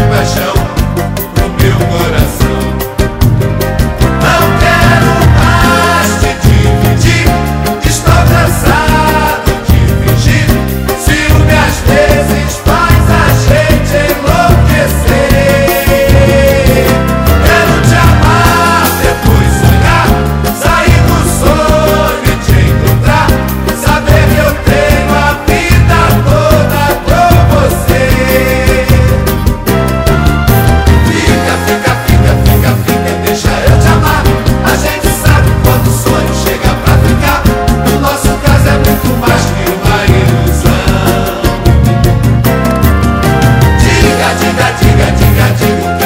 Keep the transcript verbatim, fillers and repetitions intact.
paixão pro meu coração. Não quero mais te dividir, estou cansado de fingir. Ciúme às vezes faz a gente enlouquecer. Quero te amar, depois sonhar, sair do sonho e te encontrar, saber que eu tenho a vida toda com você. Fica, fica, fica, fica, fica, deixa eu te amar. A gente sabe quando o sonho chega pra ficar. No nosso caso é muito mais que uma ilusão. Diga, diga, diga, diga, diga.